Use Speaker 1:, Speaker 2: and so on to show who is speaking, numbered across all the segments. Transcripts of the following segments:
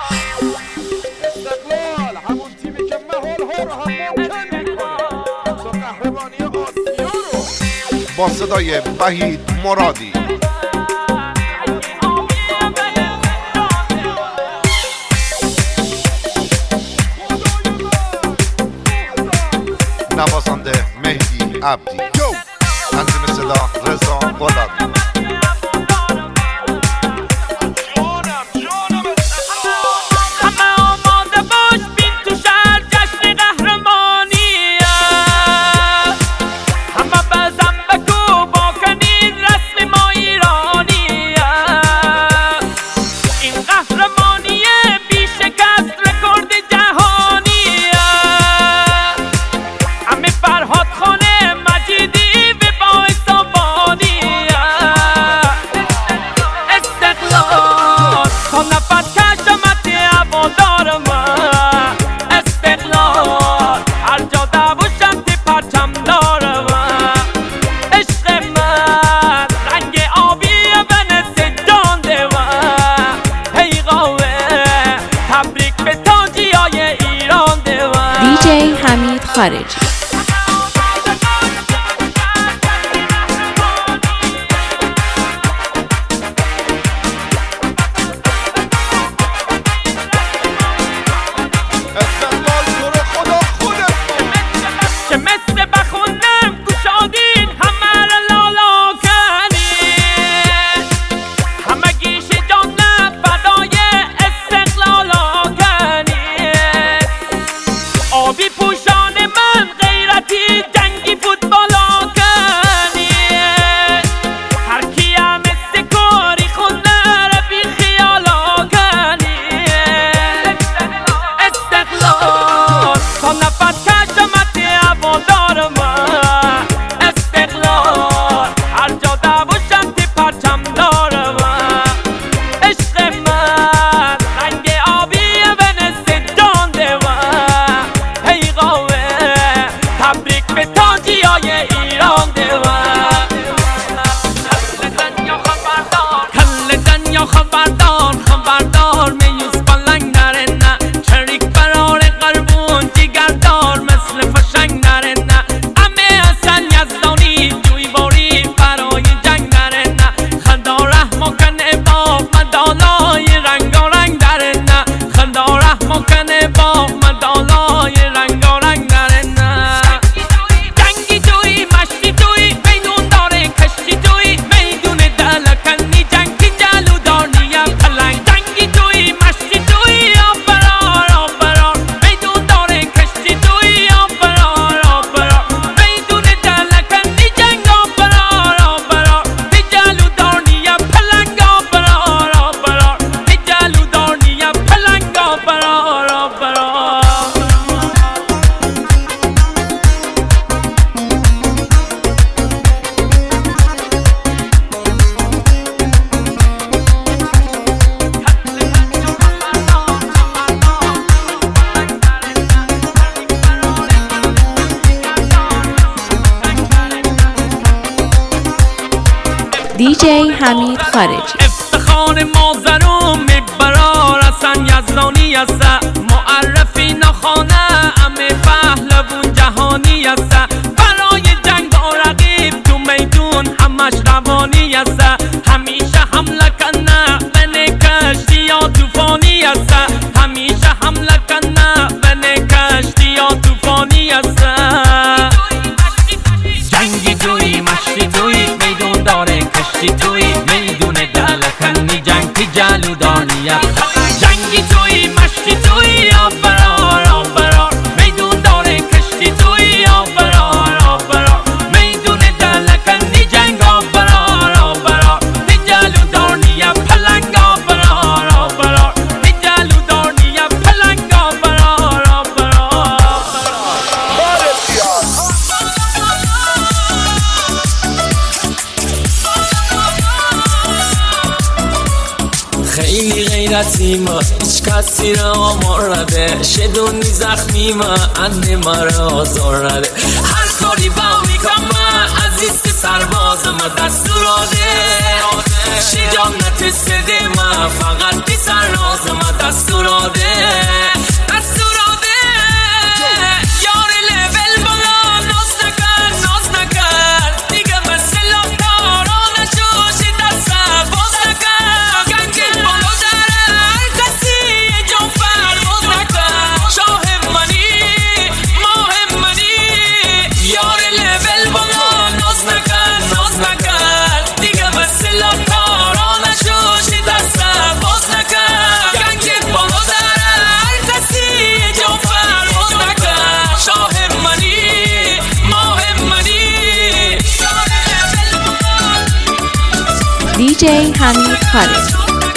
Speaker 1: استقلال همون تیمی که مهال ها رو هم ممکن میکنه تا قهرمانی آسیا رو. با صدای وحید مرادی. نوازنده مهدی عبدی. تنظیم صدا رضا غلامی.
Speaker 2: حمید خارجی. دیجی حمید خارجی.
Speaker 3: افتخار مازروم برار حسن یزدانی است، معرفی نخانه امه پهلوون جهانی است، برای جنگ و رقیب تو میدون همش روانی است، همیشه حمله کنه بن کشتی یا طوفانی است، همیشه حمله کنه بن کشتی یا طوفانی است. جنگی دوی مشتی دوی میدون داره کشتی توی میدون دلکنی جنگ که جلودانی جنگی توی مشتی توی آبرار آبرار میدون داره کشتی توی آبرار آبرار میدون دلکنی جنگ آبرار آبرار تی جلودانی پلنگ آبرار آبرار تی جلودانی پلنگ آبرار آبرار. خیلی غیرتی ما هیچ کسی را آمار نده، شدونی زخمی ما انده ما را آزار نده، هر کاری با میکنم عزیز سرباز ما دستوراده، شجاعت سده ما فقط بی سر راز ما دستوراده.
Speaker 2: حمید خارجی.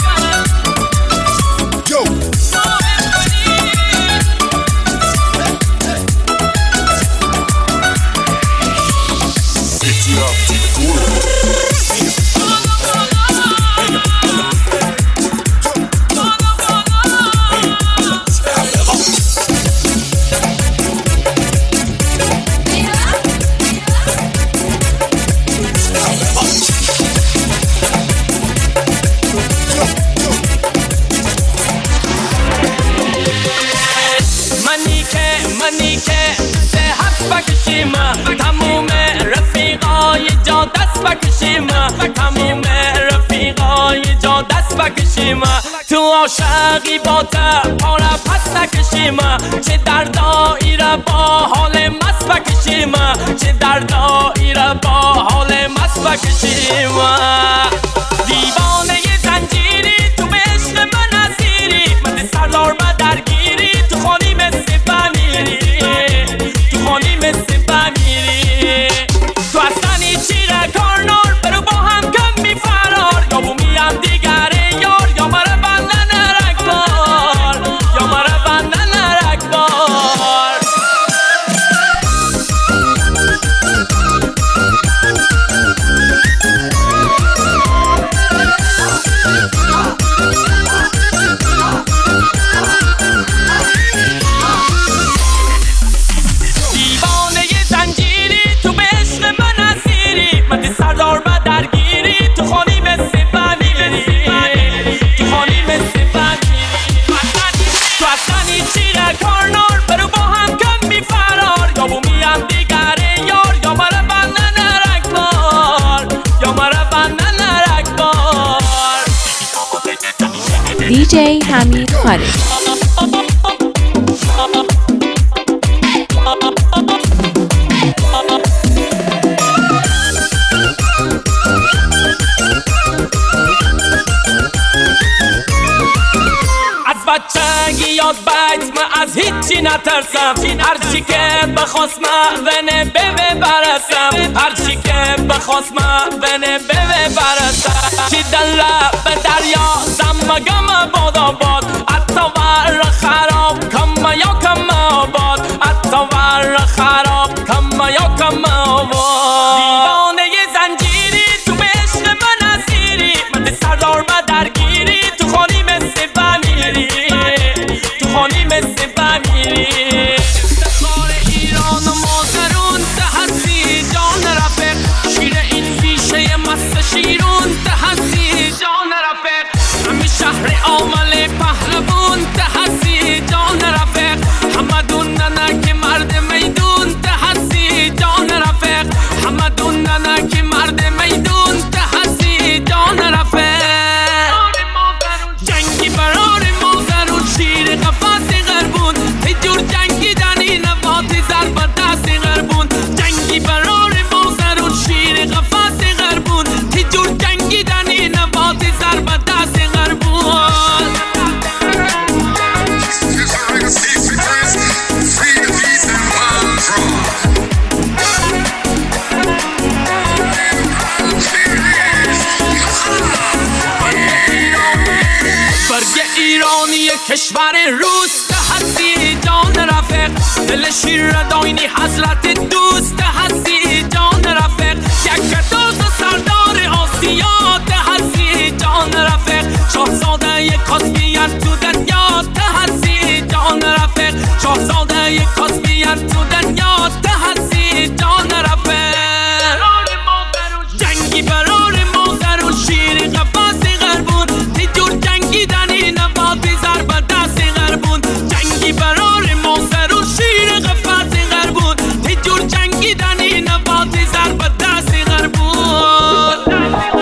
Speaker 3: منی که صحت بکشیم، تموم رفیقای جا دست بکشیم، تموم رفیقای جا دست بکشیم، تو عاشقی با پاره پس نکشیم، چه دردایی را با حال مست بکشیم، چه دردایی را با حال مست بکشیم. دیوانه زنجیری تو به عشق من اسیری، من سردار و درگیری، تو خانی مثل بمیری، تو خانی مثل بمیری. تو اصلا چیره کارنار برو با هم کم میفرار، یا بومی هم دیگره یار، یا مرا بندن رکبار، یا مرا بندن رکبار.
Speaker 2: DJ حمید خارجی.
Speaker 3: بچگی یاد بیت من از هیچی نترسم، هرچی که بخواست من ونه به برسم، هرچی که بخواست من ونه به برسم. چی دل به دریا زمگم باد آباد، حتی ور خراب کم یا کم آباد، حتی ور خراب کم یا کم آباد. دیوانه زنجیری تو به عشق من اسیری، من سردار و درگیری، تو خانی مثل بمیری، تو خانی مثل بمیری. افتخار ایران و مازرون تحسی جان رفیق، شیر این بیشه مست شیرون تحسی جان رفیق، همین شهر آمل پهلوون تحسی جان رفیق، همدون ننک مرد میدون تحسی جان رفیق، همدون ننک مرد میدون تحسی جان رفیق. جنگی برار مازرون شیر قفس غربون، هجور جنگی دنی نبات ضرب دست غربون، جنگی برار مازرون شیر قفس غربون، هجور جنگی دنی نبات ضرب دست غربون. برگ ایرانی کشور روس هستی جان رفیق، دل شیر داینی حضرت دوست هستی جان رفیق، یک دوست سردار آسیا هستی جان رفیق، شاهزاده کاسپین تو دنیا هستی جان رفیق، شاهزاده کاسپین تو دنیا هستی جان رفیق. جنگی برار مازرون شیر قفس غربون، هجور جنگی دنی نبات ضرب دست غربون، جنگی برار مازرون شیر قفس غربون، هجور جنگی دنی نبات ضرب دست غربون.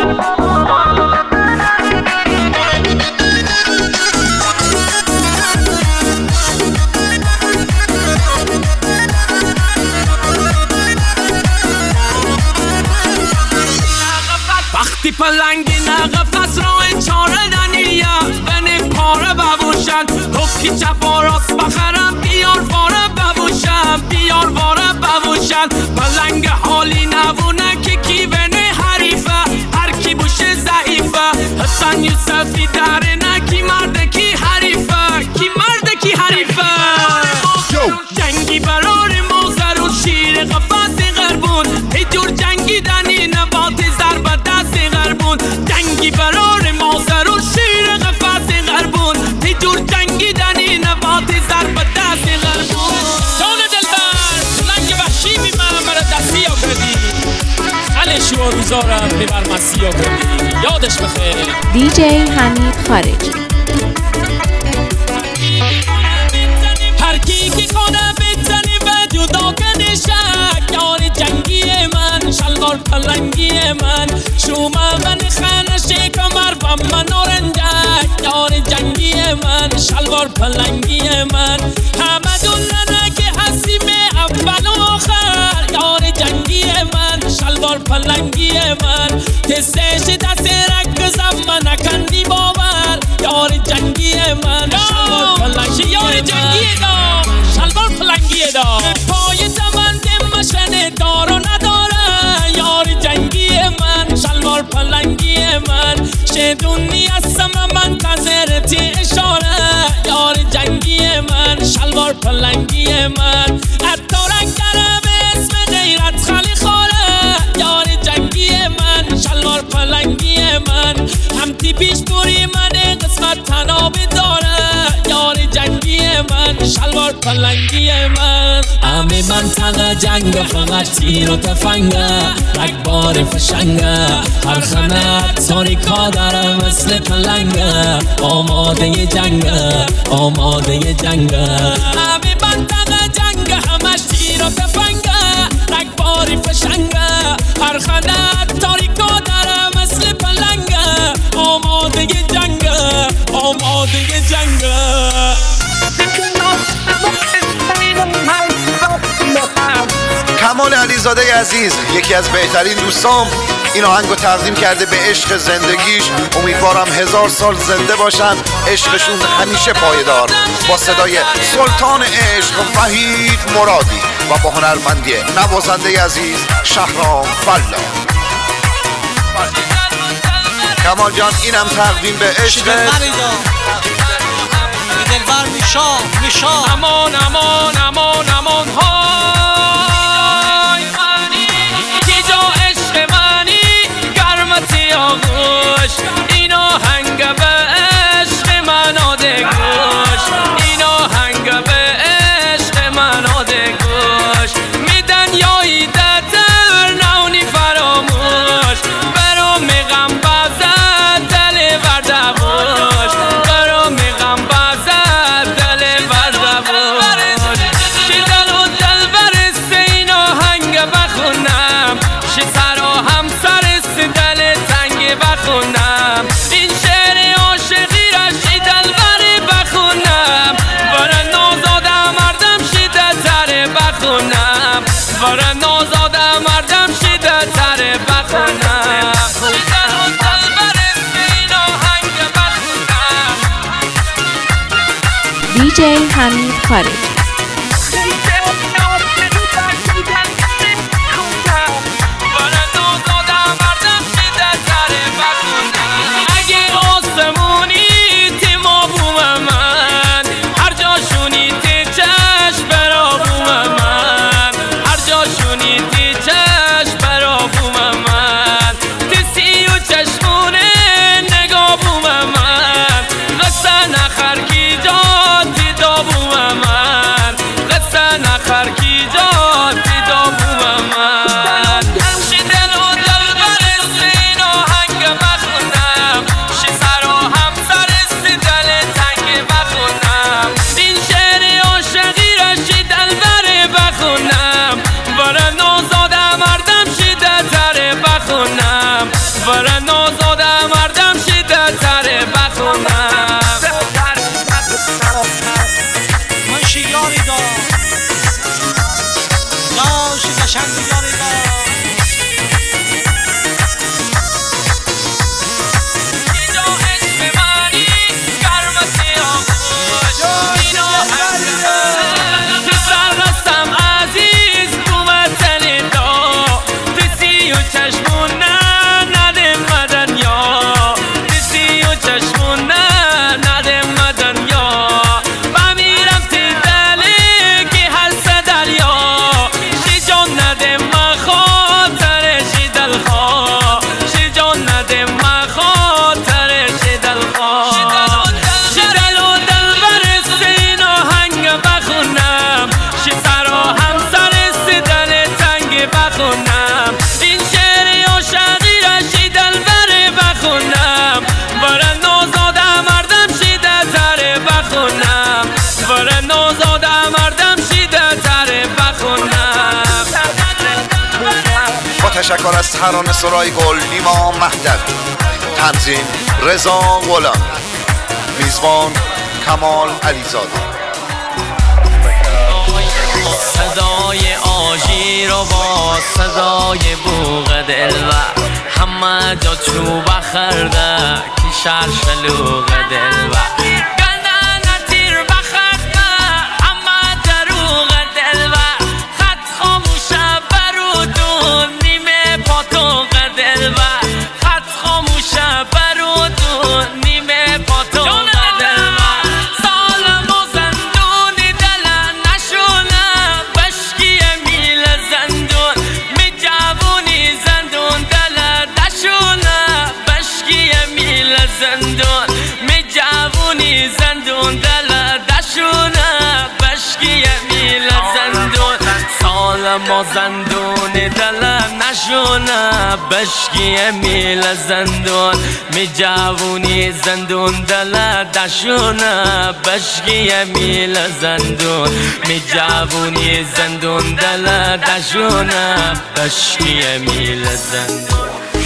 Speaker 3: وقتی پلنگی نقفس راه چاره دنیه بنی پاره ببوشن، حکی چپ و راست بخرم بیار واره ببوشن، بیار واره ببوشن. پلنگ حالی نبونه که کی بنی حریفه، هر کی بوشه ضعیفه، دستی داره نه کی مرده کی حریفه کی مرده کی حریفه جنگی برار موزر و شیر قفص غربون هی جور جنگیدنی نبات ضربه دست غربون جنگی برار موزر و شیر قفص غربون هی جور جنگیدنی نبات ضربه دست غربون سال دلبر لنگ وحشی بی من برا دستی ها کردی خلشی و روزارم ببر مسی ها کردی یادش بخیر
Speaker 2: DJ حمید خارجی
Speaker 3: هر کی که کنه بزنی و جدا کنه شک یار جنگی من شلوار پلنگی من شوما من خانه کمر و من نارنجک یار جنگی من شلوار پلنگی من همه دونه که حسیم اول و آخر یار جنگی من شلوار پلنگی من تستش دست رک زمان نکندی باور یار جنگی من شلوار پلنگی یار جنگی دا شلوار پلنگی دا پای زمان مشن دار و نداره یار جنگی من شلوار پلنگی من شدونی هستم منتظرتی اشاره یار جنگی من شلوار پلنگی من حتی رنگ داره به اسم غیرت خالی خوره یار جنگی من شلوار پلنگی من همتی پیش دوری من قسمت تناب داره یار جنگی من شلوار پلنگی من همه منطقه جنگ فقط تیر و تفنگه رگبار فشنگه هر خنت تاریکا داره مثل پلنگه آماده جنگه آماده جنگه همه منطقه جنگ همش تیر و تفنگه رگباری فشنگه هر خنت تاریکا داره مثل پلنگه آماده جنگه آماده جنگه
Speaker 1: کمال علیزاده عزیز یکی از بهترین دوستام این آهنگو تقدیم کرده به عشق زندگیش. امیدوارم 1000 سال زنده باشن، عشقشون همیشه پایدار. با صدای سلطان عشق وحید مرادی و با هنرمندی نوازنده عزیز شهرام فلا. کمال جان اینم تقدیم به عشق
Speaker 4: دلبر میشا
Speaker 3: امان امان امان امان های کی جا عشق منی گرمتی آغوش اینا هنگ به عشق من آده گوش اینا هنگ به عشق من آده گوش میدن یایی دتر نونی فراموش برام غم بزد دل بردبوش برام غم بزد دل بردبوش شی دل و دل برسته این آهنگ بخونم شی سر و همسر دل تنگ بخونم این شعر عاشقی را شی دل بری بخونم برای نازاده مردم شیده تره بخونم برای نازاده مردم شیده تره بخونم شی دل و دل برسته این آهنگ بخونم
Speaker 2: DJ حمید خارجی
Speaker 3: اگه آسمونی تیما بوم من هر جاشونی تی چشم برا بوم من هر جاشونی تی چشم برا بوم من تی سی و چشمونه نگاه بوم من قصه نخر کی جا تی دا بوم من
Speaker 1: تشکر از ترانه سرای گل نیما مهدوی، تنظیم رضا غلامی، میزبان کمال علیزاده.
Speaker 3: صدای آژیر و با صدای بوق دلبر، همه جا چوب خرده که شرشلوق دلبر، گندن تیر بخرده همه دروغ دلبر، خط خاموشه برودون نیمه پاتوق دلبر، خط خاموشه برودون نیمه پاتوق دلبر، سالم و زندونی دل نشونه بشکی میل زندون، می جوونی زندون دل دشونه بشکی میل زندون، می جوونی زندون دل دشونه بشکی میل زندون، سالم و زندون دل نشونه بشکی میل زندون، می جوونی زندون دل دشونه بشکی میل زندون، می جوونی زندون دل دشونه بشکی میل زندون.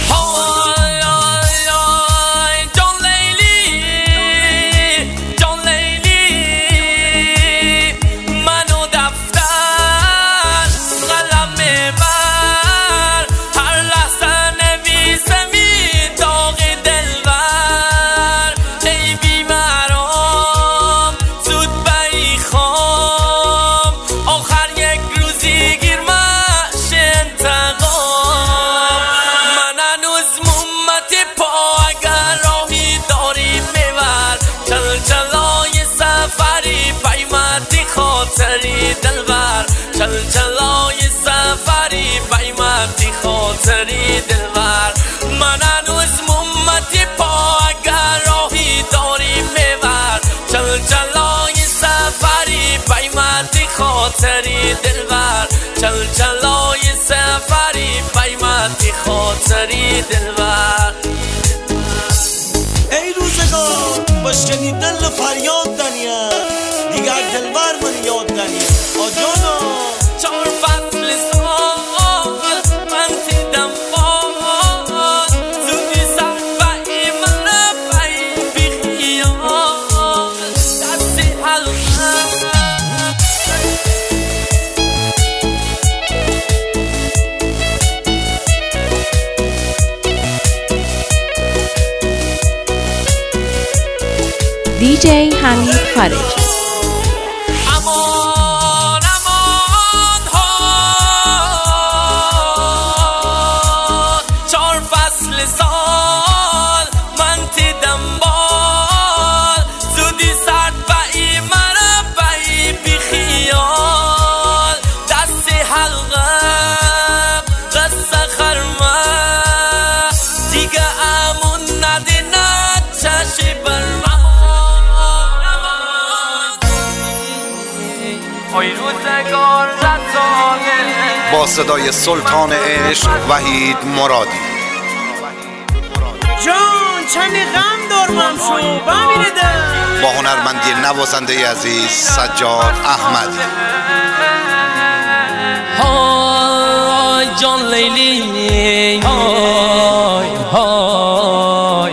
Speaker 3: دلبر چل چلای سفری قیمتی خاطری دلبر، من هنوز ممتی پا اگر راهی داری میبر، چل چلای سفری قیمتی خاطری دلبر، چل چلای سفری قیمتی خاطری دلبر.
Speaker 4: ای روزگار با شنیدن فریاد دنیا دیگر دلبر من یاد ننی آجانا،
Speaker 3: چهار فصل سال من دیدم باد، زودی سر بایی من بایی بی خیال دستی حلقه.
Speaker 2: DJ حمید خارجی.
Speaker 1: با صدای سلطان عشق وحید مرادی.
Speaker 5: جان چند غم دارم شو ببینیدم،
Speaker 1: با هنرمندی نوازنده عزیز سجاد احمدی.
Speaker 3: های جان لیلی های های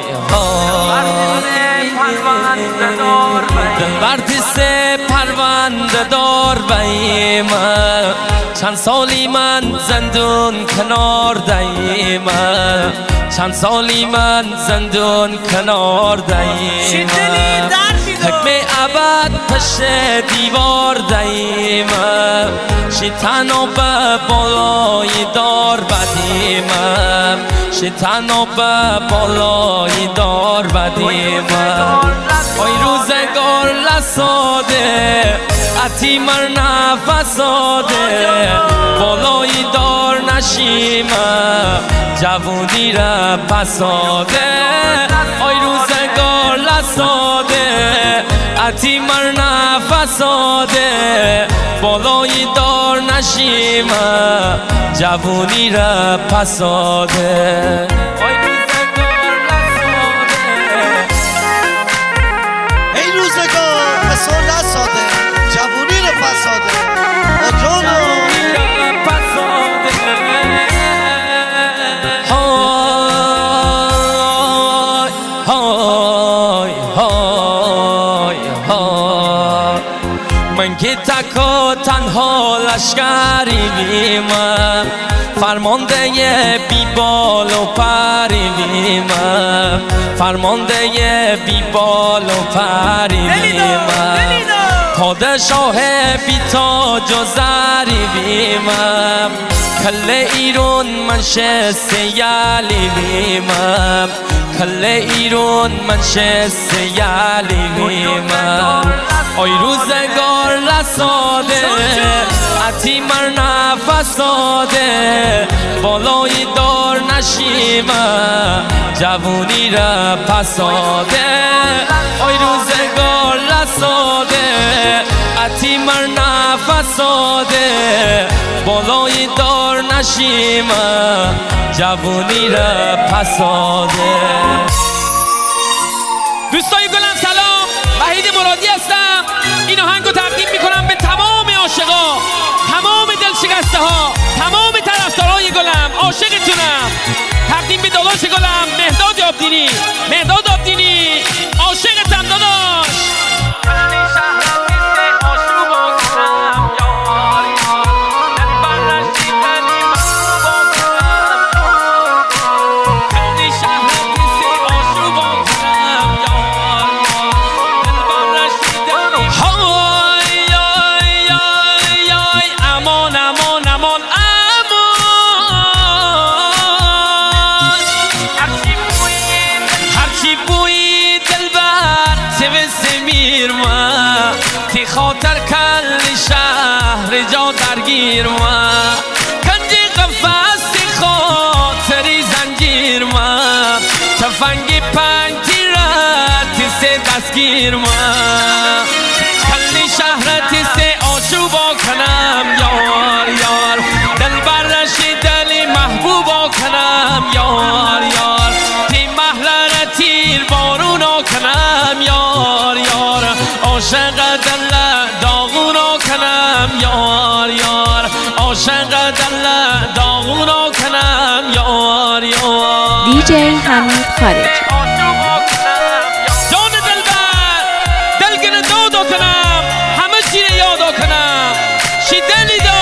Speaker 3: بردست پرونده دار بیم، چند سالی من زندون کنار دیم، چند سالی من زندون کنار دیم، حکم ابد پشت دیوار دیم، شیطانو به بالای دار بدیم، شیطانو به بالای دار بدیم. ای روزگار لساده اتی مر نفساده، بالای دار نشیم جوونی را پساده، ای روزگار لساده اتی مر نفساده، بالای دار نشیم جوونی را پساده. من که تک و تنها لشکری بیمم فرمانده بی بال و پری بیمم فرمانده بی بال و پری بیمم پادشاه بی تاج و زری بیمم کل ایران منشست یلی بیمم کل ایران منشست یلی بیمم آی روزگار لساده عتی مر نفساده بالای دار نشیمه جوونی را پساده آی روزگار لساده عتی مر نفساده بالای دار نشیمه جوونی را پساده. دوستای گلم سلام، وحید مرادی هستم. این آهنگو تقدیم میکنم به تمام عاشقا، تمام دلشکسته ها، تمام طرفدارای گلم. عاشقتونم. تقدیم به داداش گلم مهداد آبدینی. مهداد آبدینی عاشقتم داداش. خاطر کل شهر جا درگیر ما کنج قفص خاطری زنجیر ما تفنگ پنج تیرت سه دستگیر ما کل شهرت سه آشوبا کنم یار یار دل برش دل محبوبا کنم یار یار تی محلر تیر بارونا کنم یار یار عاشق دل داغونا کنم یار یار عاشق دل داغونا کنم یار یار
Speaker 2: DJ حمید خارجی.
Speaker 3: جان دلبر دلگن دادا کنم همه چی یادا کنم شی دلی دا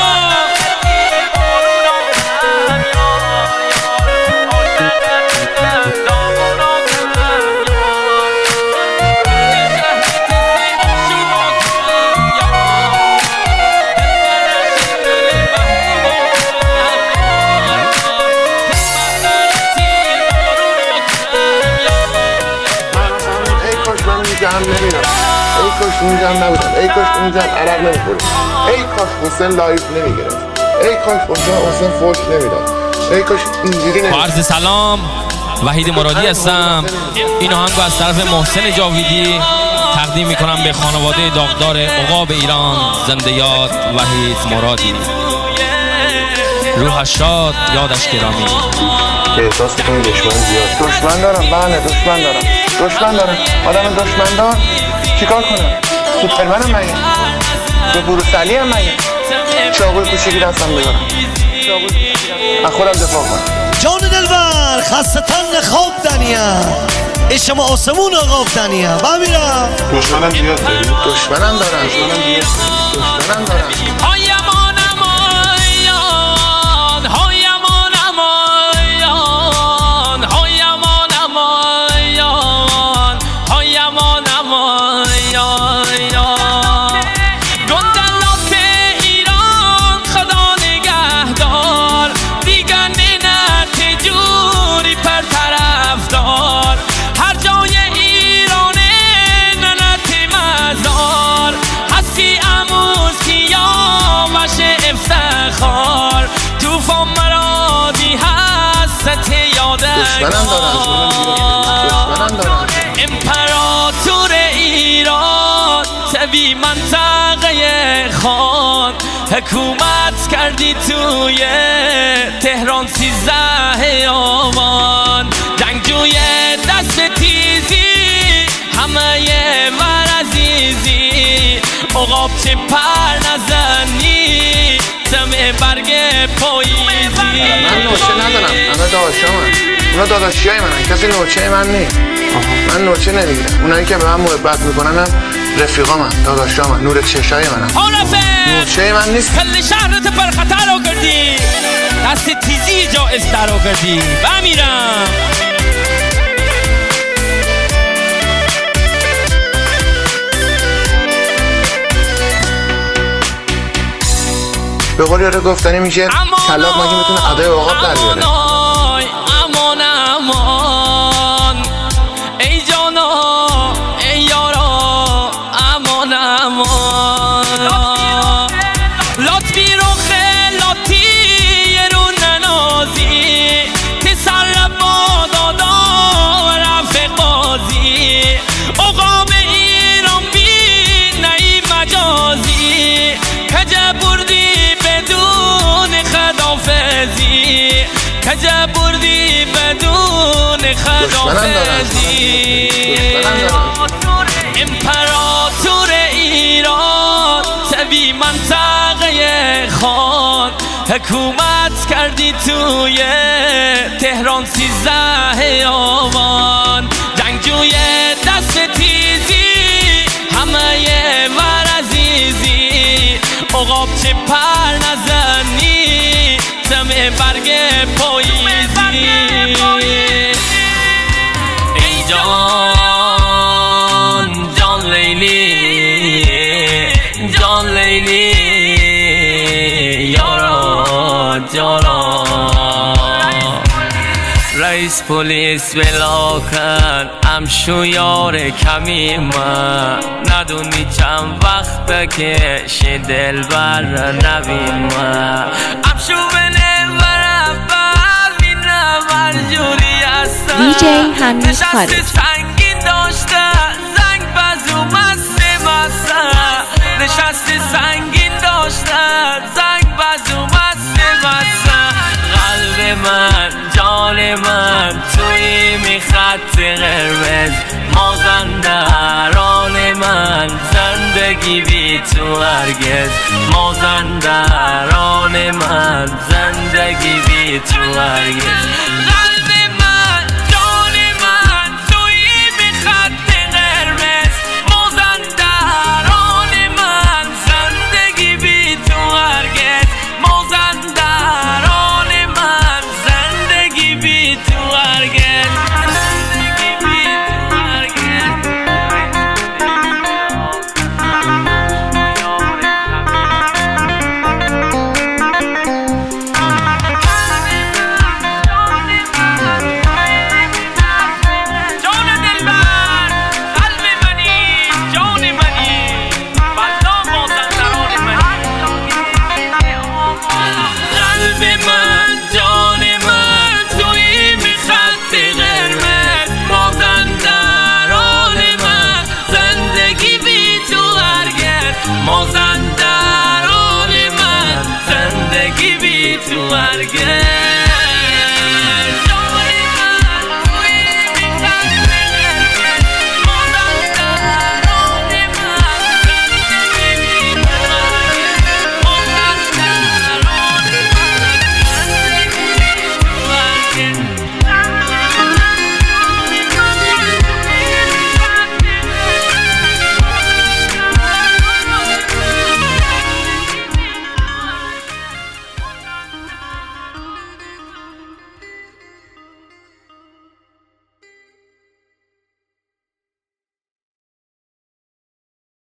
Speaker 6: ای کاش اونجا نبودم، ای کاش اونجا عرق نمیخوریم، ای کاش حسین لایف نمیگرفت، ای کاش حسین فوش نمیداد، ای کاش اینجوری نمیداد.
Speaker 3: عرض سلام، وحید مرادی هستم. این آهنگو از طرف محسن جاویدی تقدیم میکنم به خانواده داغدار عقاب ایران. زنده یاد وحید مرادی، روحش شاد، یادش گرامی.
Speaker 6: احساس میکنی دشمن زیاد؟ دشمن دارم، بله دشمن دارم، دشمن دارم. آدم دشمن دار چیکار کنم؟ سوپرمنم مگه؟ به بروسلی هم مگه؟ چاقوی کوچیکی دستم بگارم، از خودم دفاع کنم.
Speaker 4: جان دلبر خستتان خواب دنیا اشما آسمون آقاب دنیا بمیرم.
Speaker 6: دشمنم زیاد داری؟ دشمنم دارم، دشمنم دارم. دشمنم دارم.
Speaker 3: امپراتور ایران تبی منطقه خان حکومت کردی توی تهران 13 آبان. جنگجوی دست تیزی همه ور عزیزی عقاب چه پر نزنی سمه برگ پاییزی.
Speaker 6: من نوچه ندارم، همه داداشامن، اونا داداشی های منن، کسی نوچه من نی. من نوچه نمیگیرم. اونایی که به من محبت میکنن هم رفیقا من، داداشا من، نور چشای منم. نور چشای من نیست.
Speaker 3: کل شهرت پر خطر آوردی، دست تیزی جایز در آوردی و میرم.
Speaker 6: به قول یاره گفتنی میشه طلاق مگه میتونه ادای اوقات در بیاره.
Speaker 3: امان امان ای جانا ای یارا امان امان لطفی رو خلاتی رو ننازی تسر بادادا رفع قاضی اقام ایران بی نهی مجازی کجا بردی بدون خدافزی کجا بردی بدون خدافزی امپراتور ایران تبی منطقه خان حکومت کردی توی تهران 13 آبان جنگجوی دست تیزی همه ور عزیزی عقاب چه پر نزنی سمه برگ پاییزی ای جان جان لیلی جان لیلی یارا جارا رئیس پلیس بلا کن امشو یار کمی من ندونی چند وقته که شه دل بر نبین من امشو بنه برم ببینم هر جوری هستم
Speaker 2: DJ حمید خارج.
Speaker 3: نشست سنگین داشته زنگ بزو مست نشست سنگین داشته زنگ بزو مست قلب من جان من توی میخط قرمز مازندران من زندگی بی تو هرگز مازندران من زندگی بی تو هرگز